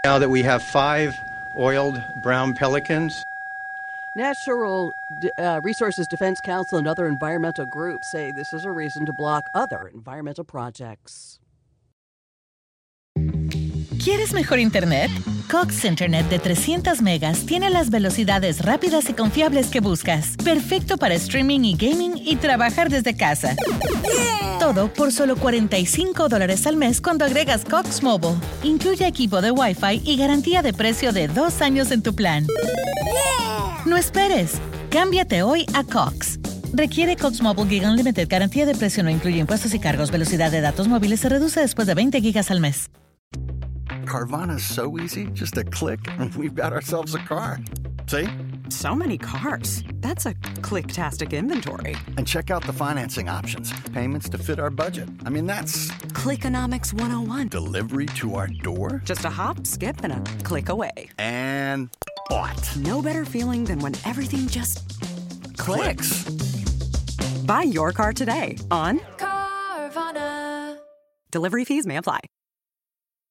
Now that we have 5 oiled brown pelicans. Natural Resources Defense Council and other environmental groups say this is a reason to block other environmental projects. ¿Quieres mejor internet? Cox Internet de 300 megas tiene las velocidades rápidas y confiables que buscas. Perfecto para streaming y gaming y trabajar desde casa. Yeah. Todo por solo $45 al mes cuando agregas Cox Mobile. Incluye equipo de Wi-Fi y garantía de precio de 2 años en tu plan. Yeah. No esperes. Cámbiate hoy a Cox. Requiere Cox Mobile Gig Unlimited. Garantía de precio no incluye impuestos y cargos. Velocidad de datos móviles se reduce después de 20 gigas al mes. Carvana's so easy. Just a click, and we've got ourselves a car. See? So many cars. That's a click-tastic inventory. And check out the financing options. Payments to fit our budget. I mean, that's... Clickonomics 101. Delivery to our door? Just a hop, skip, and a click away. And bought. No better feeling than when everything just... clicks. Buy your car today on Carvana. Delivery fees may apply.